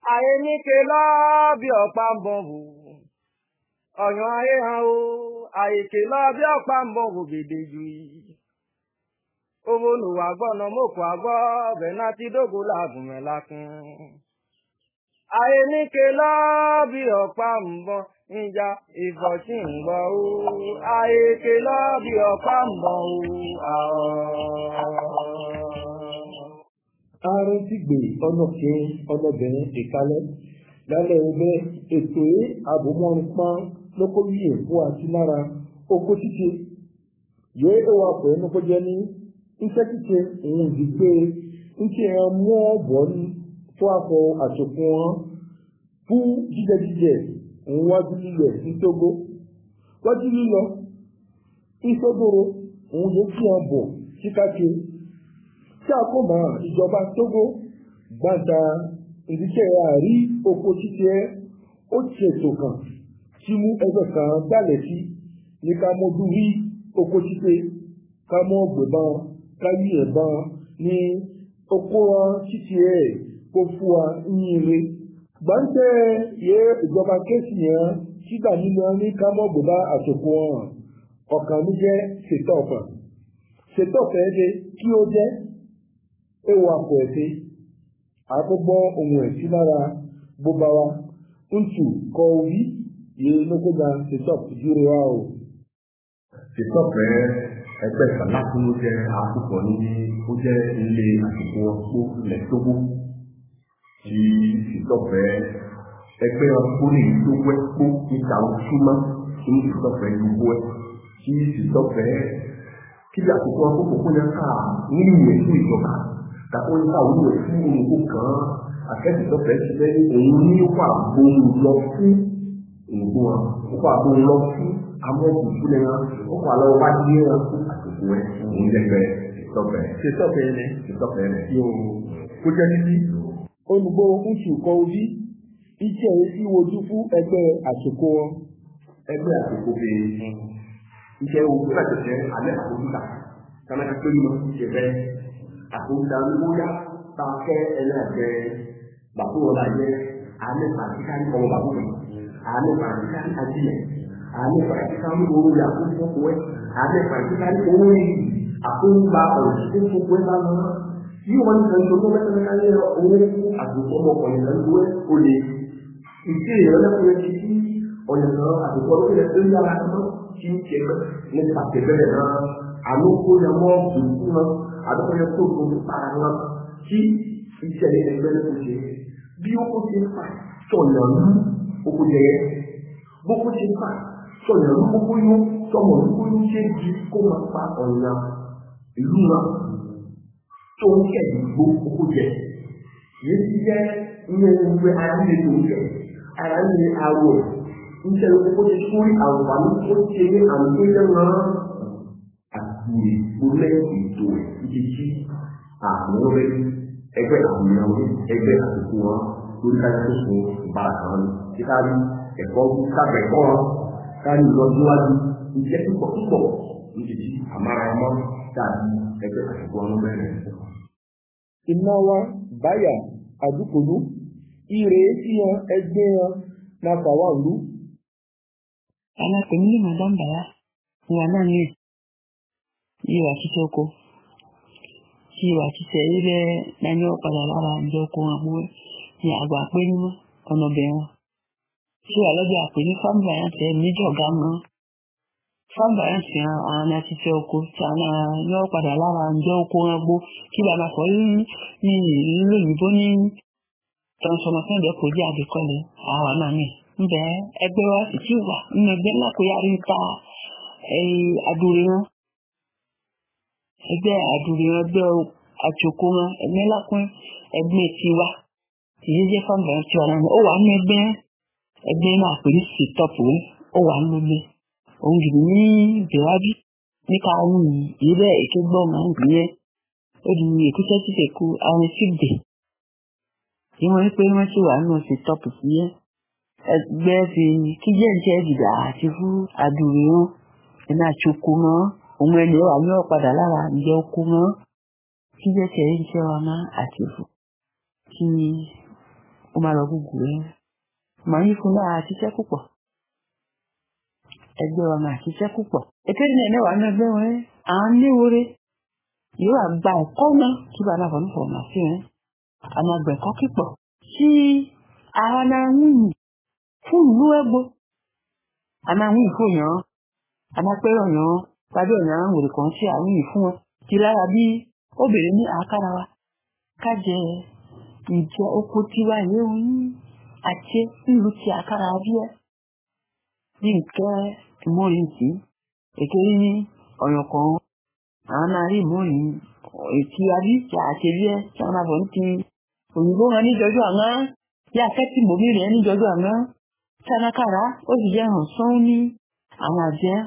ayé ní ké lọ bí ọ̀pá ń bọ̀ wò ọ̀yàn ayé hàn o ayé ké lọ bí ọ̀pá ń bọ̀ wò gèdè jù yìí owó nùwà gbọ́nà mọ́kù àgbọ́ ọbẹ̀ náà ti dógò láàgùn mẹ́lákun ayé ní ké lọ bí ọ̀pá ń bọ̀ ìjà ìfọ̀tí ń bọ̀ o ayé ké lọ bí ọ̀pá ń bọ̀ o ààrùn ti gbè ọlọ́kẹ́ ọlọ́bìnrin ìkálẹ̀ lálẹ́ ẹgbẹ́ ètò àbòmọ́rin pọ́n lókó yìí fún àti lára oko títí yóò ẹwà pẹ̀lú kó jẹ́ ní iṣẹ́ títí òun ìdígbé ntí ẹ̀ mú ọ̀bọ̀ ní fún akọ àtòkùn wọn fún jíjẹ òun wájú lílẹ̀ nítògó wájú lílọ ìṣòdòrò òun yóò fi hàn bọ̀ síkáàkiri tí a kò mọ̀ ìjọba Tógó gbàgbà ìdíkẹ́ àrí oko títẹ́ ó ti ètò kan tí mú ẹgbẹ́ kan gbàlẹ̀ sí ní ká mọ́jú rí oko títẹ́ ká mọ́ gbẹ̀bọn ká yí ẹ̀bọn ní oko wọn títẹ́ kó fún wa ní ire gbàǹtẹ̀ yẹ ìjọba kẹ́sì yẹn sígbà nínú ní ká mọ́ gbẹ̀bá àtòkù wọn ọ̀kan ní jẹ́ ṣètọ́fẹ́ ẹ̀dẹ́ kí ó jẹ́ ewu àpò ẹ̀fẹ́ àkọ́gbọ́ ohun ẹ̀sí lára gbogbo wa ń tù kọ orí yìí lókògbà ṣètọ́p dúró wa o. ṣètọ́p ẹgbẹ́ ìsàlákùn ló jẹ́ àkókò ní ó jẹ́ ilé àsìkò ọ̀pọ̀ ilẹ̀ Tógó tí ṣètọ́p ẹgbẹ́ ọ̀pọ̀ ní ìlúwẹ́ pọ̀ níta òṣùmọ́ tí ṣètọ́p ìlúwẹ́ tí ṣètọ́p kí àsìkò ọ̀pọ̀ kó yẹ ká ní ìwé fún ìjọba tàbí àwọn ìwé fún òun kan akẹ́kọ̀ọ́ fẹ́ ti lẹ́yìn òun ní wà gbóhùn lọ fún òun wọn wà gbóhùn lọ fún amọ́kùn fúnlẹ̀ wọn ó wà lọ́wọ́ wá ní ẹran fún àsìkò ẹ̀ òun lẹ́gbẹ̀ẹ́ ṣètọ́fẹ́ rẹ̀ yóò kó jẹ́ títí. olùgbò oṣù kọ orí iṣẹ́ rẹ̀ sí wojú fún ẹgbẹ́ àsìkò wọn. ẹgbẹ́ àsìkò bèèrè iṣẹ́ ogun láti jẹ́ alẹ́ àkójúta kánáà pé mọ́ ṣe bẹ́ẹ̀ àkójúta lóyá bá fẹ́ ẹlẹ́gbẹ́ bàbá wọn láyé àmì àdìkárí ọmọ bàbá wọn àmì àdìkárí ajílẹ̀ àmì àdìkárí owó rẹ̀ àkójútó ẹ̀ àmì àdìkárí owó rẹ̀ àkójúta ọ̀rọ̀ tó gbé lánàá yíò wọn ní ẹni tó mẹ́tẹ́lẹ́ká ní owó fún àdùkọ́ ọmọkùnrin lẹ́gbẹ́ olè ìdí ìrọ̀lẹ́kùnrin ti sí ọ̀nà àdùkọ́ lórí ẹ̀ tó yára náà tí ń ṣe nípa tẹ̀bẹ̀rẹ̀ náà àlókò yẹ mọ́ òkú náà àdúgbò yẹ kó tó ń para náà tí ìṣẹ̀lẹ̀ ẹgbẹ́ ló ṣe bí ó kó ṣe ń fà sọ̀nà lú oko jẹyẹ bó kó ṣe ń fà sọ̀nà lú gbogbo yó sọmọ lú gbogbo ṣe di kó máa pa ọ̀nà ìlú náà tó ń kẹ̀dí gbó oko jẹ yìí ti jẹ́ ilé ìwé ara nílé tó ń jẹ ara nílé awọ nítorí pé ó ti sórí àǹfààní tó ṣe ní àmì tó yẹ wọn àti ìgbólẹ̀ ètò ìdíjí àwọn ọ̀rẹ́ ẹgbẹ́ àmìyàn ẹgbẹ́ àtìkú wọn lórí káyọ̀ tó sùn ìbára kan ní kíkárí ẹ̀kọ́ kábẹ̀kọ́ wọn kárí ìlọsíwájú iṣẹ́ púpọ̀ ìdíjí àmàràmọ́ tàbí ẹgbẹ́ àtìkú wọn bẹ̀rẹ̀. iná wa báyà àdúkòlú ire sí wọn ẹgbẹ́ wọn náà fàwọn ìlú. Alápè ní Madam Bala wà náà ní ìwà títí oko. Tí ìwà títí ilẹ̀ lẹ́yìn ọ̀padà lára ìjọ oko àbú ní àgbà pé nínú ọ̀nà bẹ̀rẹ̀. Tí wà lọ́jọ́ àpè ní fámbàyàntì níjọ̀gá mọ́. Fámbàyàntì àwọn àtìtì oko tí àwọn yọ padà lára ìjọ oko àbú kí bàbá kọ́ ní ìlú òyìnbó ní transformation de kò jẹ́ àbíkọ́lé àwọn náà ní. Ǹbẹ̀ ẹgbẹ́ wa sì ti wà nínú ẹgbẹ́ ńlá kò yára ń ta àdúrà wọn. Ẹgbẹ́ àdúrà wọn ẹgbẹ́ àjòkó wọn ẹgbẹ́ ńlá kún ẹgbẹ́ tiwa. Ìyí jẹ́ fáwọn ti ọ̀rọ̀ wọn. Ó wà ní ẹgbẹ́ náà pè ní sítọ́pù wọn. Ó wà lólè. Òun jù ní ìbẹ̀wájú ní káwọn ìrẹ́ èké gbọ́ máa ń gbìyẹn. Ó di èkúṣẹ́ tí kò àwọn sígbè. Ìwọ̀n ní pé wọ́n sì wà nínú sítọ́pù sí yẹn. Ẹgbẹ́ fi kíjẹ́ ìjẹ́ ìdìbò àti fún àdúrà wọn ẹ̀nà àtsoko mọ́ òun ẹni wà ní ọ̀padà lára ìjẹ́ oko mọ́ kíjẹ́ tẹ̀ ń ṣe wọn náà àti fún kí ó máa lọ gúgù rẹ̀ màá yí fún náà àṣìṣẹ́ púpọ̀ ẹgbẹ́ wa máa ṣiṣẹ́ púpọ̀ èkéde náà mẹ́wàá náà gbé wọn à ń léwore yóò àgbà ẹ̀kọ́ náà kí bá náà fọ̀nù fọ̀nù àti rẹ̀ àmọ́ àgbẹ̀kọ́ kípọ̀ sí ara náà ń yìn fún ìlú ẹgbó àmọ́ àwọn ìfòyàn àmọ́ pẹ́rọ̀ yàn tàbí ọ̀yàn wèrè kan sí àwọn yìí fún wọn ti lára bí obìnrin ní àkàrà wa kájẹ ìjẹ oko tiwa yìí ń àti ìlú ti àkàrà bí ẹ bí nǹkan ìmọ̀rin sí èkéyí ní ọ̀yàn kan àwọn máa rí ìmọ̀rin ètí àbíjà àṣẹrí ẹ tí wọn máa bọ̀ ní ti òyìnbó wọn níjọjú àwọn bí akẹ́tì mòmí rẹ̀ níjọjú àwọn sánákàrà ó sì jẹ́ hàn sán ní àwọn àjẹ́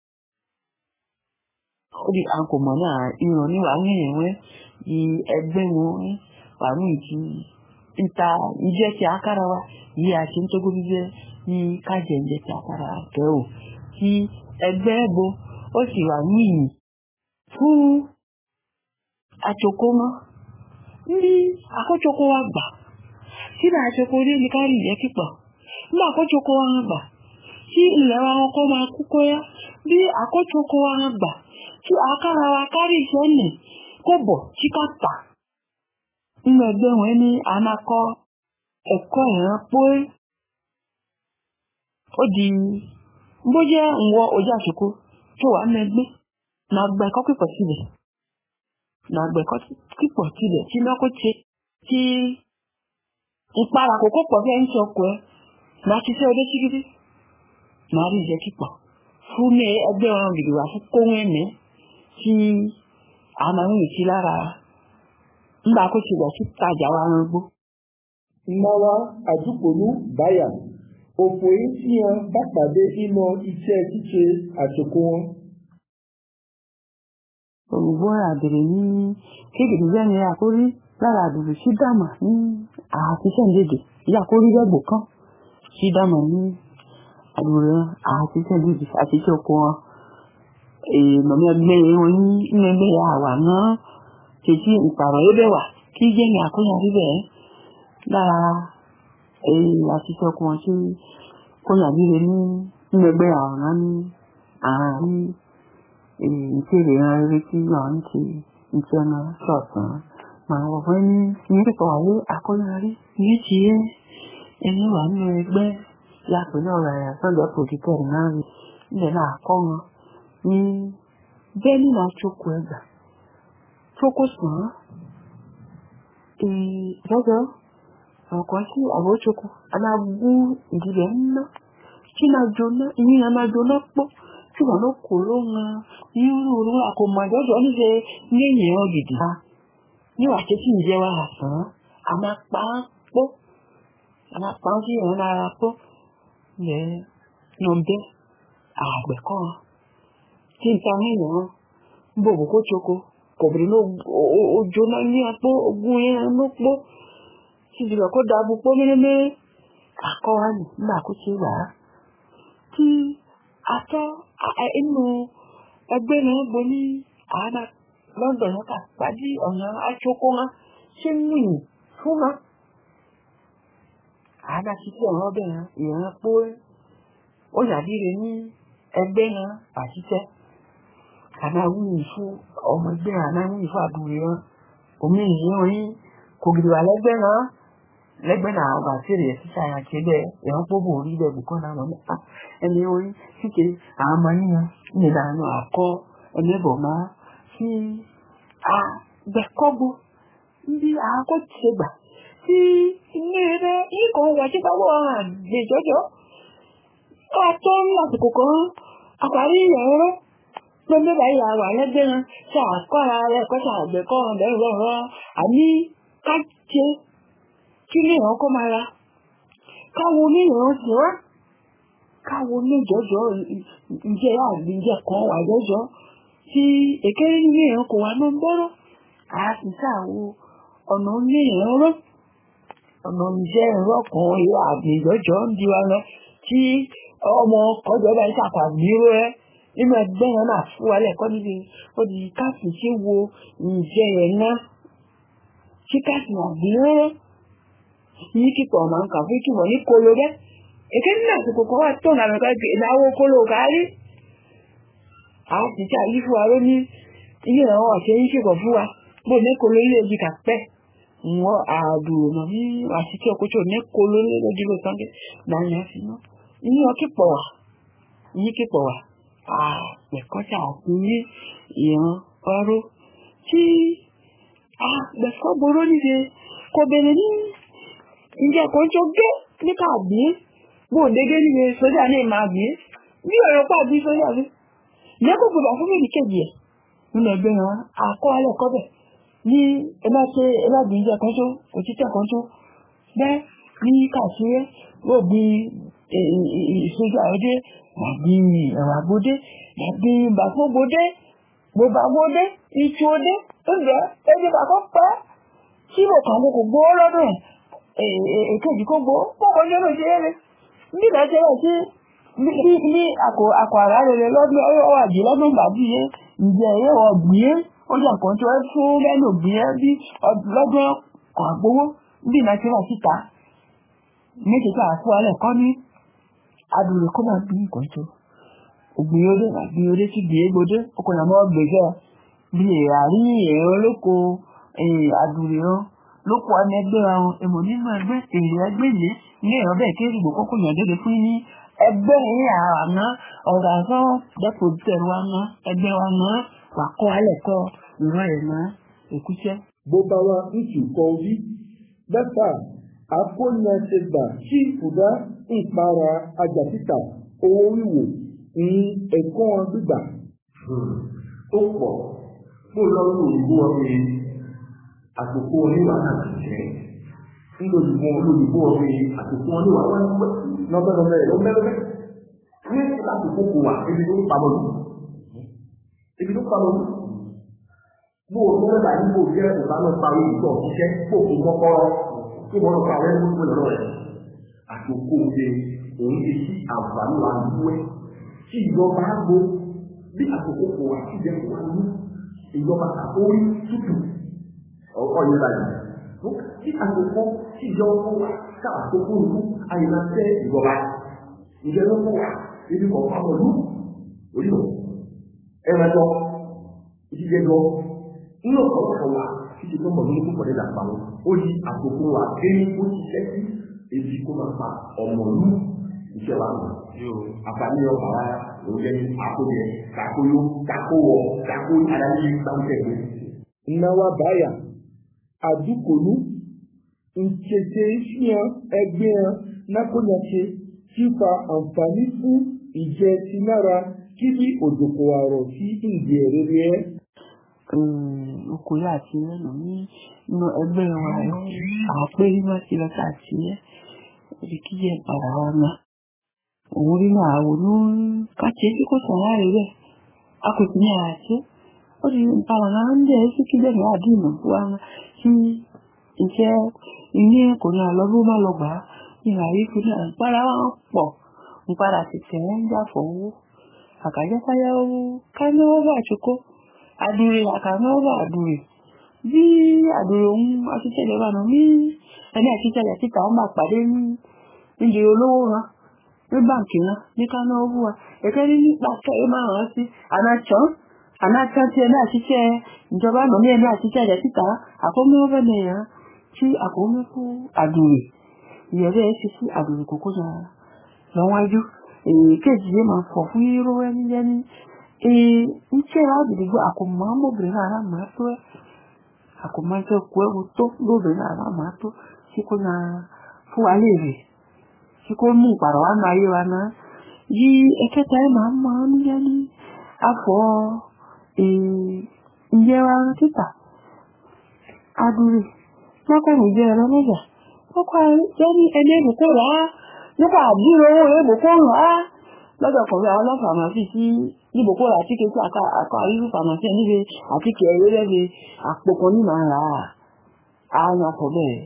ó di àkòmọ̀ náà ìràn ní wàá ní ìwé di ẹgbẹ́ wọn wà ní ìtì ìta ìjẹ́ ti àkàrà wa yìí àti nítorí gbígbẹ́ ní kájẹ̀ ìjẹ́ ti àkàrà kẹ́ò tí ẹgbẹ́ ẹ̀bọ ó sì wà ní ìyìn fún àjòkó mọ́ ní àkójọkó wa gbà tí náà àjòkó dé ní kárí ìjẹ́ kípọ̀ ní àkójọkó wa gbà tí ilẹ̀ wa kọ́ máa kúkọ́ yá bí àkójọkó wa gbà tí àkàrà wa kárí ìṣẹ́ nì kó bọ̀ tí ká tà nínú ẹgbẹ́ wọn ní àmàkọ́ ẹ̀kọ́ ìran pé ó di bó jẹ́ ìwọ ojú àsìkò tó wà ní ẹgbẹ́ na gba ẹ̀kọ́ pípọ̀ sílẹ̀ tí lọ́kọ́ ṣe tí ìpara kòkó pọ̀ bí ẹni tí ọkọ̀ ẹ máa ti fẹ́ ọdẹ sígídí máa rí ìjẹ́ kípọ̀ fún ní ẹgbẹ́ ọ̀run gidi wà fún kóhun ẹ̀mẹ́ tí a máa ń rìn sí lára nígbà kó ti wọ̀ sí tajà wa rán gbó. Mmawa àdúgbòlú báyà òpó yìí tí wọn bá pàdé nínú iṣẹ́ ṣíṣe àsìkò wọn. Òyìnbó àbèrè ní kéèkì bẹ́ẹ̀ ni àkórí lára àdùrù sí dàmà ní àtisẹ́ ìdèdè ìyá àkórí rẹ́gbò kan sí dàmà ní àdùrù àtisẹ́ ìdèdè àtisẹ́ oko wọn. Mọ̀mí ẹgbẹ́ wọn ní inú ẹgbẹ́ àwà náà tètè ìpàrọ̀ ẹgbẹ́ wà kí jẹ́ ní àkóyàrí bẹ́ẹ̀ lára àtisẹ́ oko wọn tí kóyàrí rẹ ní inú ẹgbẹ́ àwòrán ní àárín ìkéde ìran rere tí wọ́n ń ṣe ìjọna ṣọ̀tàn máa wọ̀ fún ní pípọ̀ wáyé àkóyàrí ní ti yé ẹni wà nínú ẹgbẹ́ yàtọ̀ náà rẹ̀ sọ́jọ́ pòjìtẹ̀ náà rí ilẹ̀ náà kọ́ wọn ní bẹ́ẹ̀ nínú àchókò ẹgbà tókò sàn ìjọjọ́ ọ̀kan sí àbójókò alábú ìdílé ńlá tí máa jóná ìyíyan máa jóná pọ̀ tí wọ́n ló kò ló ń irú orú àkómọ àjọ́jọ́ níṣe ní èèyàn gidi níwà tí tí ń jẹ́ wà sàn á máa pa á pọ̀ á máa pa á sí ìrìn ara pọ̀ ilẹ̀ nọ̀bẹ́ àgbẹ̀kọ́ tí ń ta èèyàn ń bò kó tsoko kọ̀bìrì ló jóná ní apó ogun yẹn ló pọ̀ tí ìdìbò kó dàbò pọ̀ mẹ́rẹ́mẹ́rẹ́ àkọ́wá nì nígbà kó ṣe wà á tí atọ́ inú ẹgbẹ́ náà gbọ́ ní àádá lọ́dọ̀ yẹn kà pàdé ọ̀nà aṣọ́kọ́ wọn ṣé ń wìn fún wọn. àádá ṣiṣẹ́ ọ̀rọ̀ bẹ́ẹ̀ ìran pé ó yàbí rẹ̀ ní ẹgbẹ́ náà àṣìṣẹ́ àná wíyìn fún ọmọ ẹgbẹ́ àná wíyìn fún àbúrò wọn omi ìyẹn orí kò gidi wà lẹ́gbẹ́ náà ọgbà tí rẹ̀ sísá yà kéde ìran pọ́bù orí ilẹ̀ bùkọ́ náà lọ́nà ẹni orí síke àwọn ọmọ yíyan nílẹ̀ àwọn àkọ́ ẹni ẹ̀bọ̀ máa fi àgbẹ̀kọ́gbó bí àkọ́ ti ṣe gbà tí ilé rẹ̀ ikọ̀ wà tí báwọ̀ àgbèjọ́jọ́ àtọ́ ní àsìkò kan àparí ìyàwó lọ́dọ̀ báyìí àwọn ẹlẹ́gbẹ́ wọn ṣe àkọ́ra rẹ̀ kọ́ṣà àgbẹ̀kọ́ ọ̀bẹ̀rẹ̀ lọ́rọ̀ àní káṣe kí lè hàn kó máa ra káwo ní ìran sí wá káwo ní ìjọjọ ìjẹ àgbìjẹ kan wà jọjọ tí èkéré ní ìran kò wá náà bọ́rọ̀ àásìsá àwo ọ̀nà ní ìran rọ́ ọ̀nà ìjẹ ẹ̀rọ kan ìwà àgbìjọjọ ń di wa lọ tí ọmọ kọjọ bá ń ṣàpàgbéró ẹ nínú ẹgbẹ́ yẹn náà fún wa lẹ́kọ́ níbi ó di káàsì ṣé wo ìjẹ ẹ̀ náà tí káàsì àgbéró Yìí kíkọ̀ máa ń kà fún kíkọ̀ ní kolo bẹ́. Èké nínú àsìkò kan wà tó nàmì ká ìdáwó kolo kárí. A ti ká yí fún wa ló ní ilé ìrànwọ́ àti ẹyí kíkọ̀ fún wa. Bó ní kolo ilé ìjì kà pẹ́. Wọ́n àdùrò mọ̀ ní àsìkò ọkọ̀tò ní kolo ilé ìjì ló sọ́ndé. Nàìjíríà fi ná. Ìyí ọkípọ̀ wà. Ìyí kíkọ̀ wà. Àpẹ̀kọ́ta àti ní ìran ọrọ̀ tí àgbẹ̀fọ́ boró níṣe kò bẹ̀rẹ̀ ní ìjẹ́ kò tó gbé ní káàbí bó dédé níṣe sójà ní ìmá bí bí ọ̀rọ̀ pàbí sójà rí lẹ́kọ̀ọ́ gbọdọ̀ fún méjì kejì ẹ̀ nínú ẹgbẹ́ wọn àkọ́ alẹ́ kọ́bẹ̀ ní ẹlẹ́gbẹ̀ẹ́ ìjẹ́ kan tó òtítẹ́ kan tó bẹ́ẹ̀ ní kàṣíyẹ́ ó bí ìsójà ọdẹ àbí ẹ̀wà gbódé àbí bàfọ́ gbódé gbogbo agbódé ìtú odé oúnjẹ ẹbí bàkọ́ pẹ́ tí mo kàn kò gbó lọ́dún èkejì kó gbó pọ́pọ́ lọ́dún ṣe eré nígbà tí ó sí ní àkọ àrà rẹ̀ lọ́dún ọwọ́ àjẹ́ lọ́dún bàbí yẹ ǹjẹ́ ẹ̀wọ̀ gbìyẹ ó jà kan tó ẹ fún lẹ́nu gbìyẹ bí lọ́dún àgbówó bí nàìjíríà síta méjèèjì àfọ alẹ́ kọ́ ní adùrẹ̀ kó máa bí nǹkan tó ògbìyànjú tí gbìyànjú ọkùnrin àmọ́ gbèsè bí àrí ẹ̀rọ lóko àdùrẹ̀ lóko ẹgbẹ́ wọn èmò nínú ẹgbẹ́ èrè ẹgbẹ́ ilé ní ẹ̀rọ bẹ́ẹ̀ kí ìgbò kókò yàn dédé fún ní ẹgbẹ́ yìí àná ọ̀rọ̀ àzọ́ dẹ́pọ̀ tẹ̀rù wa ná ẹgbẹ́ wa ná wà kọ́ alẹ́ kọ́ ìran ẹ̀ ná èkúṣẹ́. bó bá wa ń tù kọ orí bẹ́fà akóyànṣẹ́gbà sí ìfúdá ìpara ajàtítà owó wíwò ní ẹ̀kọ́ gbígbà. ó pọ̀ mo lọ sí òyìnbó ọ̀rẹ́ àtòkò oníwà náà ti jẹ́ nílòdìbò olóyìnbó ọ̀rẹ́ àtòkò oníwà wọn lọ́bẹ̀lọ́bẹ̀ lọ́bẹ̀lọ́bẹ̀ ní láti kókò wà ebi tó ń pamọ́ lù bó o tó mẹ́ta níbo jẹ́ ìbámu parí ìtọ́ ṣiṣẹ́ kó o kọ́kọ́rọ́ tó wọ́n lọ parí ẹni tó lọ́rọ̀ rẹ̀ àtòkò òde òun ti ṣí àǹfààní wa lúwẹ́ tí ìjọba á gbó bí àkókò kò wá sí ìjẹun wá ní ìjọba àkórí tútù ọkọ yẹn báyìí tí àkókò tí ìjọba kó wá ká àkókò ìlú àyìnbá tẹ ìjọba ìjẹun kó wá ibi kọ̀ọ̀kan ọdún orílẹ̀ ẹ̀rọ ìdíjẹjọ inú ọ̀kan wà títí tó mọ̀ ní púpọ̀ nígbà pa wọn ó yí àkókò wa dé ó ṣiṣẹ́ sí ebi kó máa pa ọmọ ìlú iṣẹ́ wa nù. Àǹfààní ọkọ̀ wa òun jẹ́ àkójẹ, kàkóyó, kàkówọ̀, kàkó adáyé gbáńtẹ̀gbé. Nnawa báyà, àdúkòlú, nchete ìfihàn ẹgbẹ́ hàn nákònyàṣe fífa àǹfààní fún ìjẹ ti nára kí bí òjòkó àrọ̀ sí ìdí rere ẹ́. Okòó àti ẹnu ní inú ẹgbẹ́ wa àpérí wá sí lọ́tà àti ẹ́ kí jẹ́ padà wá náà. Òun rí náà àwòrán káàkiri tí kò sọ̀rọ̀ rẹ̀ rẹ̀ akòtì ní àti ó ti padà náà ń bẹ̀rẹ̀ sí kí bẹ́ẹ̀ náà dì mọ̀ wá sí iṣẹ́ ilé ẹ̀kọ́ náà lọ́dún bá lọ gbà á ní àríkú náà ń padà wá pọ̀ ń padà sì tẹ̀lé ń jà fọwọ́ àkàjẹ́sáyà owó kánáwó àtúkọ́ àdúrè àkànáwó àdúrè bí àdúrè òun àtúntẹ̀lẹ̀ wà náà ní ẹni àtúntẹ̀lẹ̀ síta ó máa pàdé ní ìdè olówó wọn ní báǹkì náà ní kánáwó wa ẹ̀kẹ́ ní nípa kẹ́ máa rán sí ànáàtàn tí ẹni àtúntẹ̀ ìjọba náà ní ẹni àtúntẹ̀lẹ̀ síta àkómọ́wọ́ nìyẹn tí àkómọ́ fún àdúrè ìyẹ̀rẹ́ ṣe sí àdúrè kókó náà lọ́wájú kejì yé máa fọ̀ fún irú ẹni lẹ́ni iṣẹ́ àdìgbò àkómọ́ mọ́bìnrin náà máa tó ẹ́ àkómọ́ iṣẹ́ kú ẹ̀wù tó lóbìnrin náà máa tó tí kò náà fún wa lè rè tí kò mú ìpàrọ̀ wá náà ayé wa náà yí ẹ̀kẹta ẹ̀ máa mọ́ ní lẹ́ni afọ́ ìyẹ́ wa títà adúrè lọ́kùnrin jẹ́ ẹ̀rọ lọ́jà lọ́kọ̀ jẹ́ ní ẹni èbùkún rà á nípa àdúrà owó èbùkún rà á lọ́dọ̀ kọ̀wé àwọn ọlọ́fàmásì sí ìbùkún rà tíkẹ́ sí àkọ́ àríwú fàmásì níbi àtíkẹ́ ẹ̀rọ lẹ́bi àpòkan ní màá rà á àwọn ọkọ̀ bẹ́ẹ̀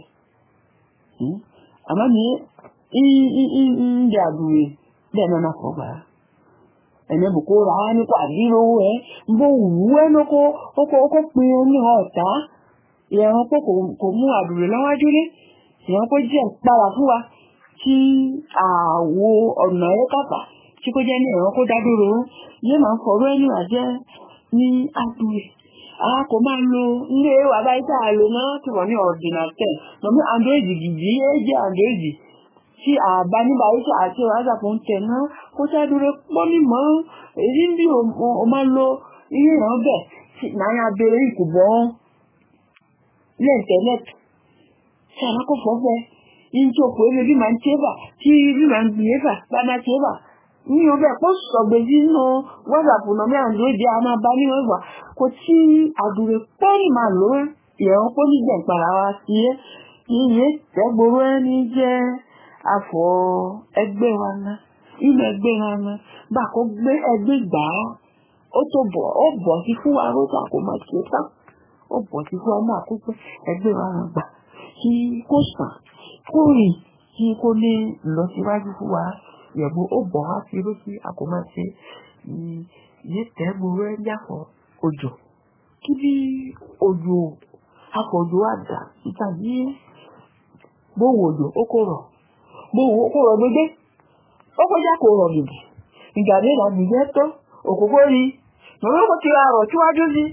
àmọ́ ní ìdí àdúrà bẹ́ẹ̀ náà kọ̀ gbà ẹni èbùkún rà á nípa àdúrà owó ẹ̀ ń bó wù ẹ́ lóko ó pin oní ọ̀tá ìyẹn pé kò mú àdúrà lọ́wájú ní ìyẹn kó jẹ́ ìpara fún wa tí àwo ọ̀nà ẹ̀ kàpà tí kò jẹ́ ní ẹ̀rọ kó dádúró yé máa ń fọ̀rọ̀ ẹni wà jẹ́ ní àdúrà. A kò máa lo ilé wa báyìí tá a lò náà tí wọ́n ní ọ̀dìnàtẹ̀ lọ́mú android gidi yé jẹ́ android tí àbá nígbà yìí àti whatsapp ń tẹ̀ náà kó dádúró pọ́ mímọ́ èyí bí o máa lo ilé ìràn bẹ̀ tí náà yà bẹ̀rẹ̀ ìkùbọ̀ ilé ìtẹ̀lẹ̀tì tí a máa kó fọ́ fẹ́ into ko ebe bí máa ń tẹ́bà tí bí máa ń gbìyẹ́fà bá máa tẹ́bà ní ọbẹ̀ kó sọ̀gbẹ̀ sínú whatsapp náà mẹ́ android a máa bá ní wẹ́wà kò tí àdúrà pọ́nì máa lò ó ìyẹn pọ́nì jẹ́ ìpàrà wa sí ẹ́ iye tẹ́gbòrò ẹni jẹ́ àfọ̀ ẹgbẹ́ wa ná ilẹ̀ ẹgbẹ́ wa ná bá kó gbé ẹgbẹ́ gbà á ó tó bọ̀ ó bọ̀ sí fún wa ló kà kó máa ṣe tán ó bọ̀ sí fún ọmọ àkókò ẹgbẹ́ wa ná gbà kí kó sàn kó rìn kí kó ní lọ síwájú fún wa yẹ̀bù ó bọ̀ wá sí irú sí àkómáṣe yìí tẹ́gbòrò ẹ̀ yàfọ̀ òjò kí bí òjò àpọ̀jù wà dà síta yìí bówó òjò ó kò rọ̀ gbégbé ó kọjá kò rọ̀ gidi ìgbà mẹ́ta gbìyẹ́ tó òkòkò rí mọ̀mọ́ kò ti ra rọ̀ síwájú sí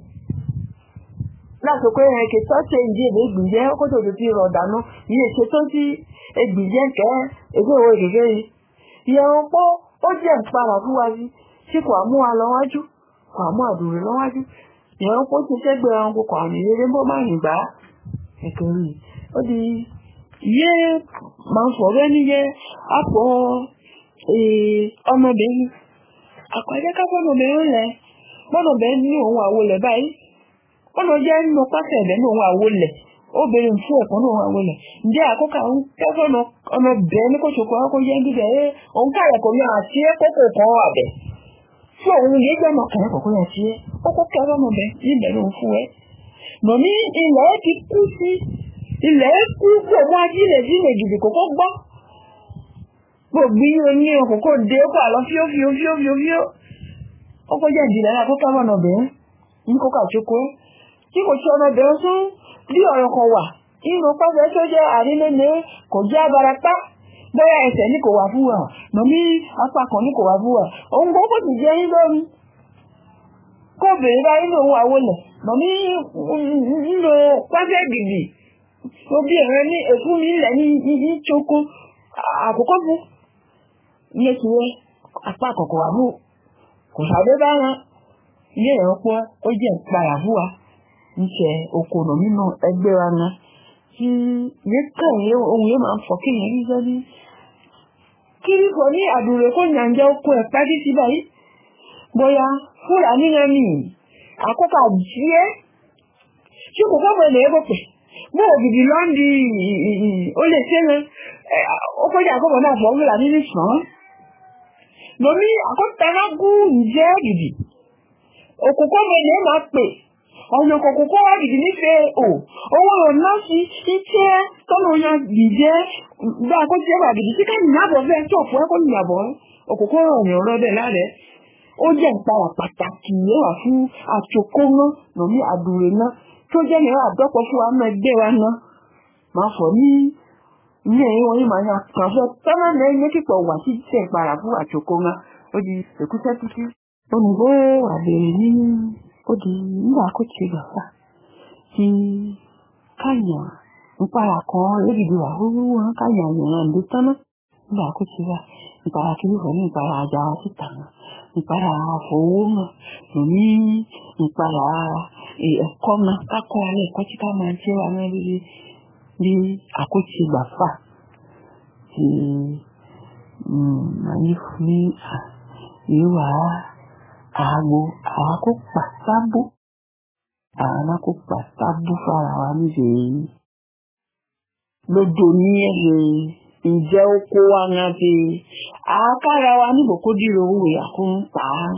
láti pé ẹ̀kẹ́ tó ṣe ìdí èdè gbìyẹ́ ó kò tó ti rọ̀ dànù yìí èṣe tó ti gbìyẹ́ kẹ́ ẹgbẹ́ òwe gẹ́gẹ́ yìí ìyẹn pọ́ ó jẹ́ ìpara fún wa sí tí kò àmú wa lọ́wájú kò àmú àdúrà lọ́wájú ìyẹn pọ́ ti sẹ́gbẹ́ ẹranko kò àmì rere bó máa yìn gbà ẹ̀kẹ́ rí ó di yé máa ń fọ̀rọ̀ ẹni yẹ àpọ̀ ọmọbìnrin àpàdé káfọ́nọbìnrin lẹ̀ gbọ́dọ̀bìnrin ní òun àwọlẹ̀ báyìí ọ̀nà jẹ́ nínú pásẹ̀ ẹ̀bẹ̀ ní òun àwọlẹ̀ obìnrin fún ẹ̀kọ́ ní òun àwọlẹ̀ ǹjẹ́ àkókò àwọn kẹfọ́nà ọmọbìnrin ní kò ṣokò ọkọ̀ yẹn gígẹ̀ ẹ́ òun káyẹ̀ kò ní àti kókò kan àbẹ̀ fún òun yé jẹ́ ọmọkùnrin kọ̀ọ̀kan yẹn ti ẹ́ kókó kẹfọ́nọbìnrin níbẹ̀ ló ń fún ẹ mọ̀mí ilẹ̀ ti kú sí ilẹ̀ kú kò mú ajílẹ̀ jílẹ̀ gidi kòkó gbọ́ gbogbo yíò ní òkòkò dé kó àlọ́ fíó ọkọ̀ jẹ́ ìdílé lákó kẹfọ́nọbìnrin ní kókò àjókò tí kò ṣe ọmọbìnrin fún bí ọ̀rọ̀ kan wà inú pàṣẹ tó jẹ́ àrílẹ́lẹ́ kò jẹ́ abarapá bóyá ẹsẹ̀ ní kò wà fún wa mọ̀mí apá kan ní kò wà fún wa òun gbọ́ kò sì jẹ́ yín lórí kó bèrè bá inú òun àwọlẹ̀ mọ̀mí nínú pàṣẹ gidi ó bí ẹ̀rọ ní èkú mi ilẹ̀ ní choko àkókò fún iye tí wọ́n apá àkọ́kọ́ wà fún kò sàdé bá wọn ilé ẹ̀rọ pọ́ ó jẹ́ ìpayà fún wa níṣẹ́ okòrò nínú ẹgbẹ́ wa náà tí yé kàwé ohun yóò máa ń fọ́ kí yẹn rí sọ́dí kí ní kò ní àdúrà kó nyànjẹ́ oko ẹ̀ pàdé sí báyìí bóyá fúra nínú ẹ̀mí àkókò àjíẹ́ tí kò kọ́ mọ̀ ẹ̀lẹ́ ẹ̀kọ́ pẹ̀ mọ́ ògidì lọ́ndì ó lè ṣe rẹ̀ ó kọjá àkókò náà fọ́ fúra nínú sàn lómi àkókò ìjẹ́ gidi òkùnkọ́ mọ̀ ẹ̀lẹ́ máa pè ọ̀nà kòkòkò wá gidi nífẹ̀ẹ́ owó ọ̀nà sí iṣẹ́ tọ́nà ya gìjẹ́ gbá kó tí ẹ wà gidi tí ká nìyàbọ̀ fẹ́ tó fún ẹkọ́ nìyàbọ̀ òkòkò ọ̀rìn ọ̀rọ̀ bẹ̀ lárẹ̀ ó jẹ́ ìpara pàtàkì yẹ́wà fún àtòkó náà lómi àdúrà náà tó jẹ́ ìrìn àdọ́pọ̀ fún wa náà gbé wa náà máa fọ̀ ní ilé ẹ̀yìn wọ́n yìí máa ń pàṣẹ tọ́nà lẹ́yìn ní kíkọ̀ wà sí jẹ́ ìpara fún àtòkó náà ó di èkúṣẹ́ títí onígbó àbẹ̀rẹ̀ ní ó di nígbà kó ti gbàgbà tí káyà ìpara kan lébìdì wà wúwú wọn káyà ìrìnà ìlú tánná nígbà kó ti wà ìpara kìlúfọ̀ ní ìpara àjà síta náà ìpara àfọwọ́ náà lòní ìpara ẹ̀kọ́ náà kákọ́ alẹ́ ẹ̀kọ́ tí ká máa ń tẹ́ wa náà bí àkótí gbàgbà tí màá fún ìwà àgbo àkópa sábò àkópa sábò fara wa níṣẹ́ lójó ní ẹ̀rẹ̀ ìjẹ́ oko wa náà ti àákára wa níbò kó dìrò owó ìyàkún pa á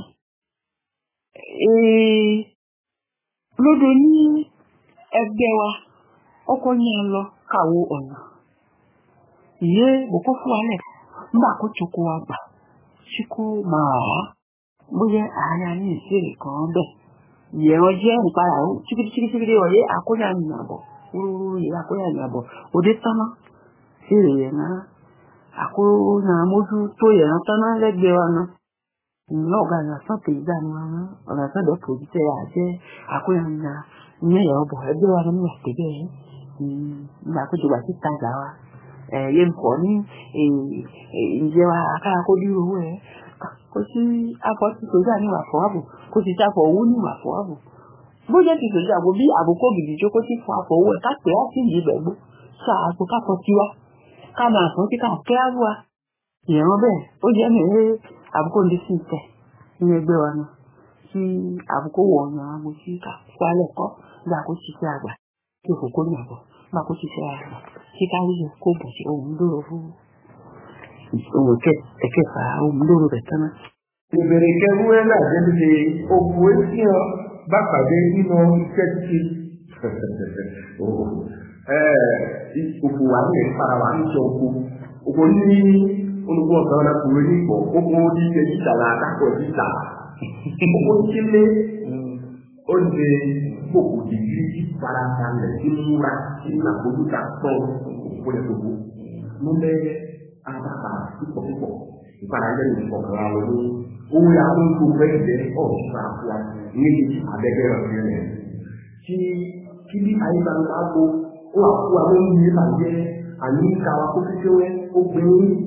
lójó ní ẹgbẹ́ wa ọkọ̀ ní ẹ lọ kàwó ọ̀nà ìyé bòkó fún wa lẹ̀ nígbà kó tókó wa gbà tí kò máa wá bóyá àárín ní ìṣẹ̀lẹ̀ kan bẹ̀ ìyẹ̀wọ̀n jẹ́ ìpara ó tíkítíkítíkítí wọ̀nyé àkóyà ìyàbọ̀ ìyàkóyà ìyàbọ̀ òde tánná sí èrè náà àkóró náà mójú tó yẹn tánná lẹ́gbẹ̀ẹ́ wa náà ọ̀gá náà sọ́ọ̀tì ìgbà ni wọn ọ̀gá sọ́dọ̀ pòjútẹ́ yà jẹ́ àkóyà náà ní ẹ̀yà ọ̀bọ̀ ẹgbẹ́ wa ní àtẹ̀bẹ́ yìí nígbà tó ti wà sí tajà wa yé ń kọ́ ní ìjẹ́ wa akára kó dúró owó ẹ̀ kó sí afọ́ tí sójà ní wà fọ́wábù kó sì sáfọ̀ owó ní wà fọ́wábù bó jẹ́ ti sójà kó bí àbùkù gidi jókòó sí fún afọ̀ owó ẹ̀ ká pè á sí ìyí bẹ̀gbó ṣáàtò káfọ́ tiwa ká máa sọ sí ká kẹ́ àbúwá ìran bẹ́ẹ̀ ó jẹ́ mi ní àbùkù ní sí ìtẹ̀ ní ẹgbẹ́ wa náà kí àbùkù wọ̀ ọ̀nà àgbo sí ká wálẹ̀ kọ́ gbà kó ṣiṣẹ́ àgbà kí òkòkò ní àbọ̀ gbà kó ṣiṣẹ́ àgbà kí káwé kó bọ̀ sí ohun lóró fún òwò ẹ̀kẹfà ohun lóró rẹ̀ tán náà. ìbẹ̀rẹ̀ kẹrù ẹ̀ náà jẹ́ ti òkú etí hàn bá pàdé nínú iṣẹ́ títí. Òkú wa ní ìpara wa ní ìṣe òkú ní olùkọ́ ọ̀sán náà kúrò ní ìbọ̀ òkú ní ilé títà náà dákọ̀ títà òkú sílé ó lè gbòkù dìgírí tí para kalẹ̀ tí múra tí nàkójúta tọ́ òkú lè gbogbo ló lẹ́ abàbà púpọ̀ ìpara lẹ́yìn ìfọ̀kànlá wọn ní owó ya tó ń tó bẹ́ẹ̀ jẹ́ ọ̀ṣùpá àfúwá ní abẹ́gẹ́ ọ̀sẹ̀ rẹ̀ kí bí ayé bá ń bá gbó ó wà fún wa lórí ilé bàjẹ́ àní káwa kó kékeré wẹ́ ó gbé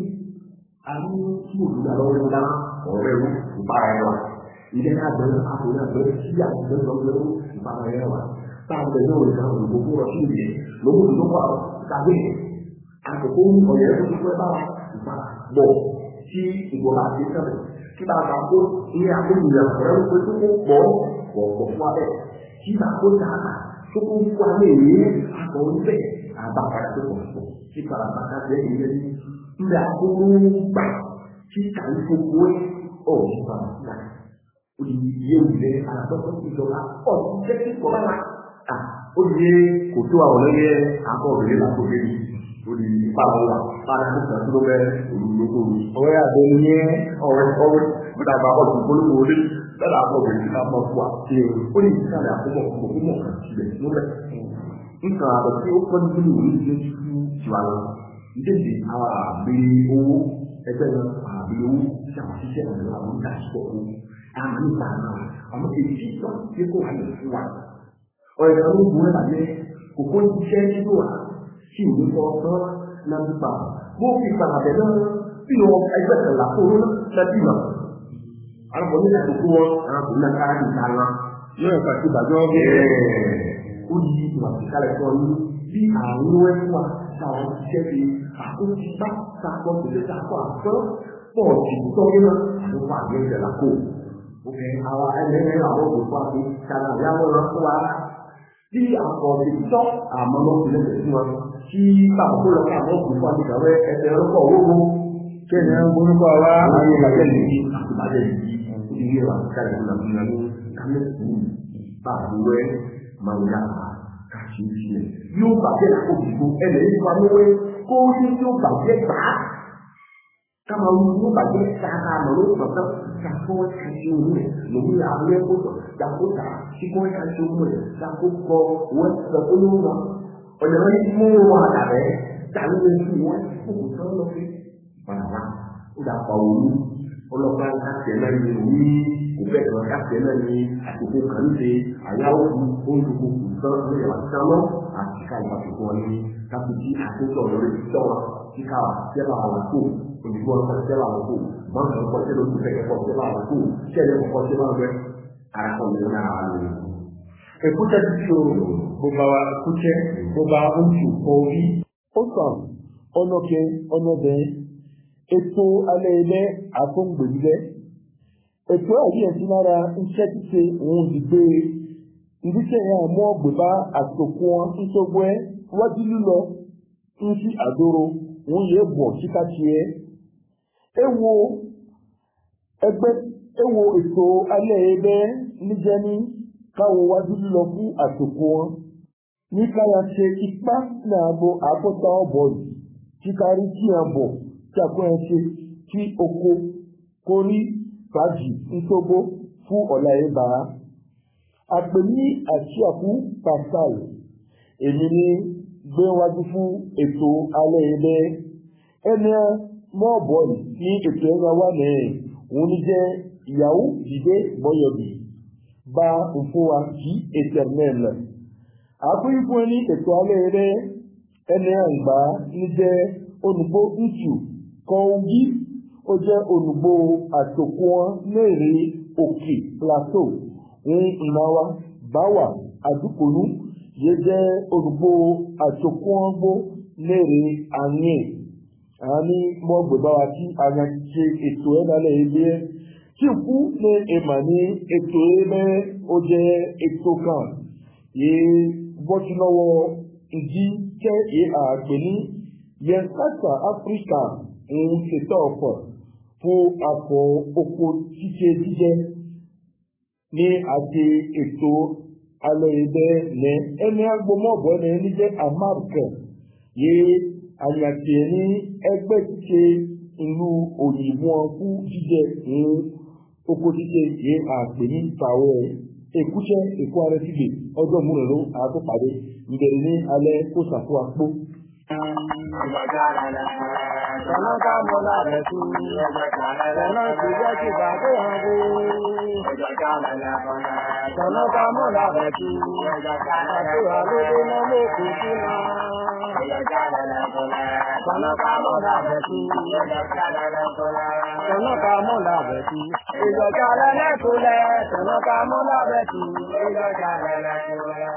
àní tí òdùdà lọ́wọ́ ńlá ọ̀rẹ́ wò ìpara ẹ̀ wà ilé ká bẹ̀rẹ̀ àpòyí àbẹ̀rẹ̀ sí àtúntò lọ́wọ́ ìpara ẹ̀ wà tá a bẹ̀rẹ̀ òun ìdáhùn olùgbò fún ọ̀sùn ìyẹn lówó tó wà kàwé àkókò ọ̀yẹ́ tó pẹ́ bá ìpara bọ̀ tí ìgbọ̀nà àti ìsẹ̀lẹ̀ tí bá a kó ní àgbóyè ọ̀rẹ́ pé tó kó pọ̀ fún abẹ́ tí bá a kó dáa tó kó fún abẹ́ èyí àtọ̀ oníbẹ̀ àbápadà tó pọ̀ tí parapata jẹ́ ìyẹn ní ilé àkókò gbà tí kàwé fòkó ọ̀rọ̀ parapata ó di iye ìlé àtọ́kọ́ ìjọba ọ̀rọ̀ jẹ́ kí kọ́ lára ó di kò tó àwọn ọ̀lẹ́yẹ àkọ́ òrèlé làkókò yìí ó di ìpàwọ̀ para tó kàn tó bẹ́ olùdókòwò ọ̀rẹ́ àbẹ̀lú yẹn ọ̀rẹ́ nígbà bá ọ̀dùn polówó orí lọ́dà àbọ̀ bẹ̀rẹ̀ ká mọ̀ fún wa ó ní ìsàlẹ̀ àkómọ̀ òkúmọ̀ síbẹ̀ lóbẹ̀ nǹkan àbẹ̀ tí ó kọ́ nínú ìwé ìdílé fún tiwa lọ ìdíje àwọn àbẹ̀rẹ̀ owó ẹgbẹ́ náà àbẹ̀rẹ̀ owó tí àwọn ṣiṣẹ́ ọ̀dọ̀ àwọn ìdásíkọ̀ owó àmì nípa náà àmọ́ èyí tó ṣe kó wà ní fún wa ọ̀rẹ́ kan ló gbọ́ ẹ̀bàjẹ́ kòkó iṣẹ́ nínú wa tí ìwé kọ́ ọ́ náà nípa bó fi pàtàkì náà bí wọn ẹgbẹ́ kẹlà kóró lẹ́bí náà. Àwọn ọmọ àkókò wọn àwọn ọmọ náà kára níta náà. Yóò ẹ̀ka tí bàjọ́ ó yí ìwà ìkálẹ̀ sọ ní bí àwọn ẹ̀fọ́ wa táwọn ṣiṣẹ́ fi àkókò bá sàkọ́ tòlẹ́ sàkọ́ àtọ́ pọ̀ jù tọ́jú náà àwọn àgbẹ̀ ìjẹ̀lá kò. Òkè àwọn ẹlẹ́rìí àwọn òkú àti kàrà ìyàwó náà fún wa. Bí àkọ́ọ̀dé tọ́ àmọ́ lọ́kùnrin lẹ́sẹ̀ fún wa tí báwo kó lọ ká àwọn òkú fún àti kàwé ẹsẹ̀ ọlọ́pọ̀ owó kí ẹ̀yẹ ń gbórúkọ wa àwọn ìbàjẹ́ yìí àti ìbàjẹ́ yìí ó ti yé wa káyọ̀ fún àmì ìlànà kámẹ́sì bá àbúwẹ́ máa ń yára káṣí sílẹ̀ yóò bàjẹ́ àkókò ẹ̀lẹ́ yìí wà lówẹ́ kó ní yóò bàjẹ́ gbà á káma wù yóò bàjẹ́ sáà lọ́wọ́ pọ̀tọ́ kakó káṣí òun rẹ̀ lòun yà á lẹ́kọ̀ọ́ kakó ta kíkó káṣí òun rẹ̀ kakó kọ wẹ́sẹ̀ olóńgbà ọ̀nà mú wọn àdàbẹ́ tàbí lóṣù wọn fún tó lọ sí bàbá ó dà pa òru ọlọ́pàá káṣẹ́ náà ní òní kò bẹ́ẹ̀ lọ káṣẹ́ náà ní àkókò kan ṣe àyáwó fún oúnjẹ kò tán ní ìwà sáná àti ká ìwà tuntun wọn ní káfíńtì àkókò ọ̀rọ̀ rẹ̀ tọ́ wọn kí káwà jẹ́bà àwọn kò òyìnbó ọkọ̀ jẹ́bà àwọn kò mọ́tò ọkọ̀ jẹ́bà àwọn kò ẹ̀kọ́ jẹ́bà àwọn kò ṣẹlẹ̀ ọkọ̀ jẹ́bà àwọn rẹ̀ àràkọ̀ mi náà wà lórí. Èkúté ti ṣe gbogbo àwọn èkúté gbogbo àwọn oṣù orí. Ó sàn ọ̀nàkẹ́ ọ̀nàbẹ̀ ètò alẹ́ ilẹ̀ àfọ̀ngbèlẹ́. Ètò àyẹ̀sí lára iṣẹ́ ṣíṣe òun ìgbé ìdíṣẹ́ yẹn àmọ́ ọ̀gbẹ̀bá àtòkù wọn nítorí ẹ wájú lílọ ń sí àdóró òun yẹ bọ̀ síkàtì ẹ. Èwo ètò alẹ́ ilẹ̀ níjẹ́ni káwọ wájú lílọ fún àtòkù wọn ní káyà ṣe ipá náà bo àpótá ọ̀bọ̀ yìí tí kárí tí a bọ̀ tí a kọ́ ẹ ṣe tí oko kórí fàájì ntógbó fún ọ̀la ẹ̀bà. Àpè ní àṣìàkú Pascal èmi ní gbé wájú fún ètò alẹ́ ilẹ̀ ẹni mọ́ bọ́ọ̀lù ní ètò ẹ̀rọ wà lẹ́yìn òun ní jẹ́ ìyàwó dìde bọ́yọ̀bì bá òfin wa kí éternel àpéyí fún ẹni ètò alẹ́ ilẹ̀ ẹni àgbà ní jẹ́ olùgbò ntù kọ́ọ̀gì ó jẹ́ olùgbò àtòkù wọn lẹ́rìí òkè plateau ń ìnáwó báwà àdúkòlù yẹ jẹ́ olùgbò àtòkù wọn gbó lẹ́rìí àyè àní mọ́gbẹ̀ báwa tí àyà ṣe ètò ẹ̀ lálẹ́ ilé ẹ̀ tí kú ní ìmọ̀ ní ètò ẹ̀mẹ́ ó jẹ́ ètò kan yìí bọ́tí lọ́wọ́ ìdí jẹ́ àgbẹ̀ ní yẹnkátà áfíríkà ń ṣètò ọ̀pọ̀ fún àpò oko jíjẹ ní àti ètò alẹ́ ilẹ̀ ní ẹni agbomọ́bọ̀ ní ẹni jẹ́ amárùkẹ̀ yìí àyàtì ní ẹgbẹ́ ṣíṣe ìlú òyìnbó fún jíjẹ ní oko jíjẹ yìí àgbẹ̀ ní tàwọ̀ èkúṣẹ́ èkó ara sílẹ̀ ọjọ́ múlẹ̀lú àtúpàdé ìbẹ̀rẹ̀ ní alẹ́ kó sàfún àpò. Tọ́nà ká mọ́ lábẹ́ tú, tọ́nà sì jẹ́ kí bàbá hàn dé. Tọ́nà ká mọ́ lábẹ́ tú, àti àlódé náà ló kù sí náà. Tọ́nà ká mọ́ lábẹ́ tú, tọ́nà ká mọ́ lábẹ́ tú, ìjọba lẹ́lẹ́kùnlẹ̀, tọ́nà ká mọ́ lábẹ́ tú, ìjọba lẹ́lẹ́kùnlẹ̀.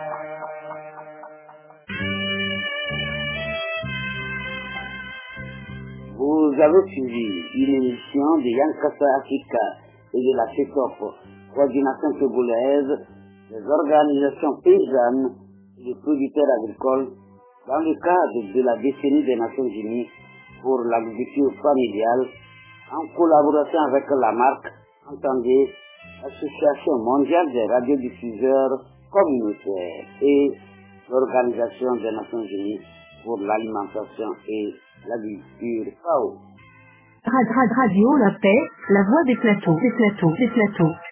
Vous avez suivi une émission de Yankasa Africa et de la CETOP, coordination togolaise des organisations paysannes et des producteurs agricoles, dans le cadre de la décennie des Nations Unies pour l'agriculture familiale, en collaboration avec la marque, entendez, l'Association mondiale des radiodiffuseurs communautaires et l'Organisation des Nations Unies pour l'alimentation et l'agriculture FAO. Radio La Paix, la voix des plateaux.